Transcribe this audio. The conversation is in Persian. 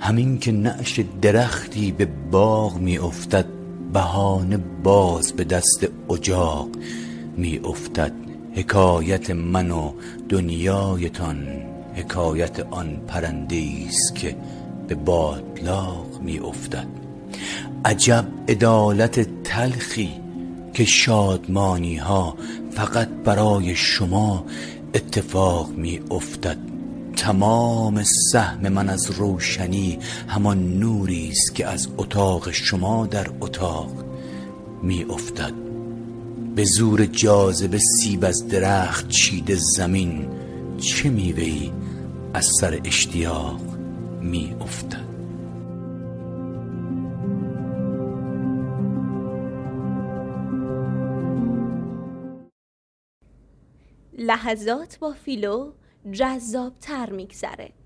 همین که نعش درختی به باغ می افتد، بهانه باز به دست اجاق می افتد. حکایت من و دنیایتان حکایت آن پرنده‌ای است که به باتلاق می افتد. عجب عدالت تلخی که شادمانی ها فقط برای شما اتفاق می افتد. تمام سهم من از روشنی همان نوری است که از اتاق شما در اتاق می افتد. به زور جاذبه سیب از درخت چیده زمین، چه میوه‌ای از سر اشتیاق می افتد. لحظات با فیلو جذاب‌تر می‌گذره.